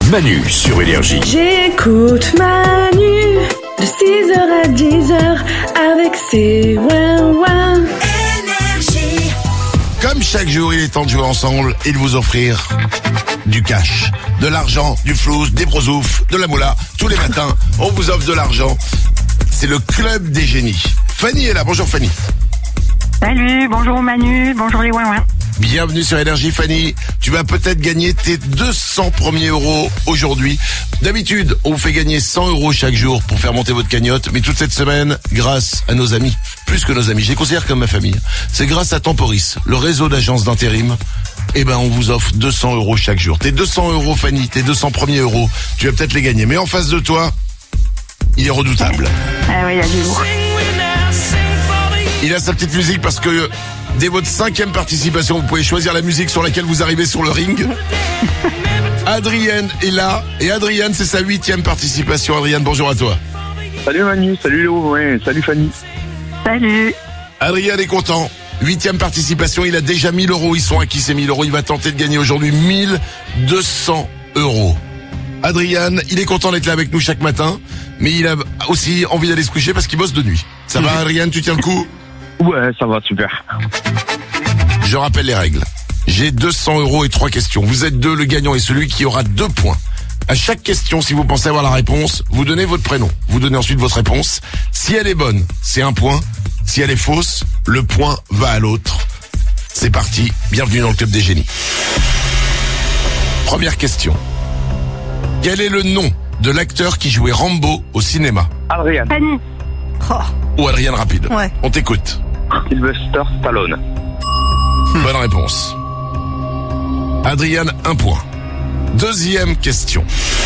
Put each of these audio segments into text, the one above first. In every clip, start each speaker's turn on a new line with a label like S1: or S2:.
S1: Manu sur Énergie.
S2: J'écoute Manu de 6h à 10h avec ses ouin-ouin.
S3: Énergie.
S4: Comme chaque jour, il est temps de jouer ensemble et de vous offrir du cash, de l'argent, du flouze, des brosoufs, de la moula. Tous les matins, on vous offre de l'argent. C'est le club des génies. Fanny est là. Bonjour Fanny.
S5: Salut, bonjour Manu, bonjour les ouin-ouin.
S4: Bienvenue sur Énergie Fanny. Tu vas peut-être gagner tes 200 premiers euros aujourd'hui. D'habitude, on vous fait gagner 100 euros chaque jour pour faire monter votre cagnotte. Mais toute cette semaine, grâce à nos amis, plus que nos amis, je les considère comme ma famille. C'est grâce à Temporis, le réseau d'agences d'intérim. On vous offre 200 euros chaque jour. Tes 200 euros Fanny, tes 200 premiers euros, tu vas peut-être les gagner. Mais en face de toi, il est redoutable.
S5: Ah oui, il y a du lourd.
S4: Il a sa petite musique parce que dès votre 5e participation, vous pouvez choisir la musique sur laquelle vous arrivez sur le ring. Adrienne est là. Et Adrienne, c'est sa 8e participation. Adrienne, bonjour à toi.
S6: Salut Manu, salut Léo, ouais, salut Fanny.
S5: Salut.
S4: Adrienne est content. 8e participation, il a déjà 1000 euros. Ils sont acquis ces 1000 euros. Il va tenter de gagner aujourd'hui 1200 euros. Adrienne, il est content d'être là avec nous chaque matin. Mais il a aussi envie d'aller se coucher parce qu'il bosse de nuit. Ça va Adrienne, tu tiens le coup ?
S6: Ouais, ça va, super.
S4: Je rappelle les règles. J'ai 200 euros et 3 questions. Vous êtes deux, le gagnant est celui qui aura 2 points. À chaque question, si vous pensez avoir la réponse, vous donnez votre prénom. Vous donnez ensuite votre réponse. Si elle est bonne, c'est 1 point. Si elle est fausse, le point va à l'autre. C'est parti. Bienvenue dans le club des génies. Première question. Quel est le nom de l'acteur qui jouait Rambo au cinéma ?
S6: Adrien,
S5: Fanny.
S4: Ou Adrienne rapide.
S7: Ouais.
S4: On t'écoute.
S6: Sylvester Stallone.
S4: Bonne réponse. Adrienne, 1 point. Deuxième question.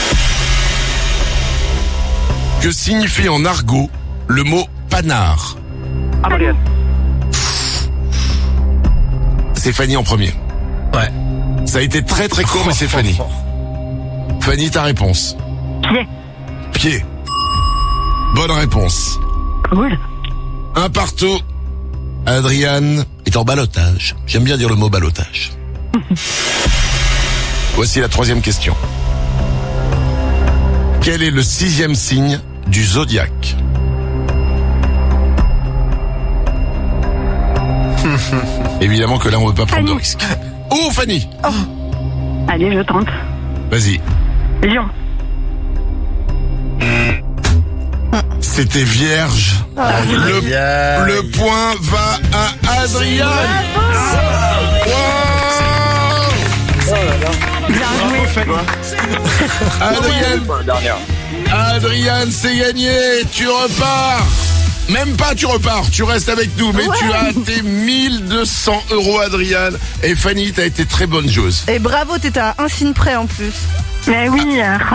S4: Que signifie en argot le mot panard ?
S6: Adrien,
S4: C'est Fanny en premier.
S1: Ouais.
S4: Ça a été très très court, mais c'est Fanny. Fanny, ta réponse.
S5: Pied.
S4: Pied. Bonne réponse.
S5: Cool.
S4: 1 partout. Adrienne est en ballottage. J'aime bien dire le mot ballottage. Voici la 3e question. Quel est le 6e signe du zodiaque ? Évidemment que là, on ne veut pas prendre de
S5: Fanny.
S4: risque. Oh, Fanny !
S5: Allez, je tente.
S4: Vas-y.
S5: Lion.
S4: C'était vierge. Le point va à Adrien.
S5: Bien joué.
S4: Adrienne, c'est gagné. Tu repars. Même pas tu repars, tu restes avec nous, mais tu as tes 1200 euros, Adrienne. Et Fanny, t'as été très bonne joueuse.
S7: Et bravo, t'étais à un signe près en plus.
S5: Mais oui.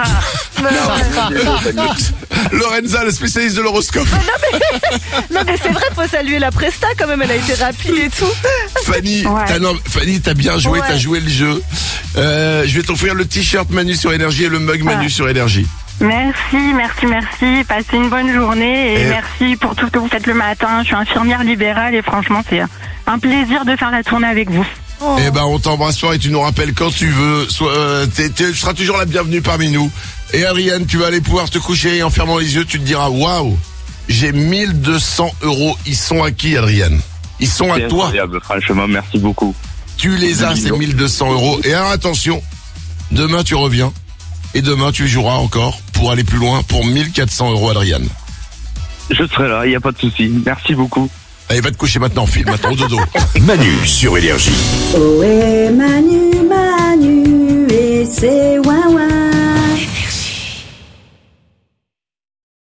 S4: Lorenza, le spécialiste de l'horoscope.
S7: Non mais c'est vrai, faut saluer la presta quand même, elle a été rapide et tout.
S4: Fanny,
S5: Ouais.
S4: Fanny, t'as bien joué,
S7: Ouais.
S4: t'as joué le jeu. Je vais t'offrir le t-shirt Manu sur Énergie et le mug Manu sur Énergie.
S5: Merci. Passez une bonne journée et merci pour tout ce que vous faites le matin. Je suis infirmière libérale et franchement, c'est un plaisir de faire la tournée avec vous.
S4: Eh ben, on t'embrasse fort et tu nous rappelles quand tu veux. Tu seras toujours la bienvenue parmi nous. Et Adrienne, tu vas aller pouvoir te coucher et en fermant les yeux, tu te diras, waouh, j'ai 1200 euros. Ils sont à qui, Adrienne ? Ils sont à
S6: c'est
S4: toi.
S6: incroyable, franchement, merci beaucoup.
S4: Tu les as, ces 1200 euros. Et alors, attention, demain tu reviens. Et demain tu joueras encore pour aller plus loin pour 1400 euros, Adrienne.
S6: Je serai là, il n'y a pas de souci. Merci beaucoup.
S4: Allez, va te coucher maintenant, file maintenant au dodo.
S1: Manu sur Énergie.
S2: Ohé Manu, Manu.